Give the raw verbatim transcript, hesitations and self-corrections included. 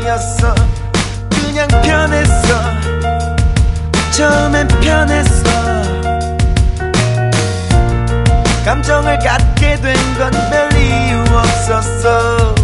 아니었어. 그냥 편했어. 처음엔 편했어. 감정을 갖게 된 건 별 이유 없었어.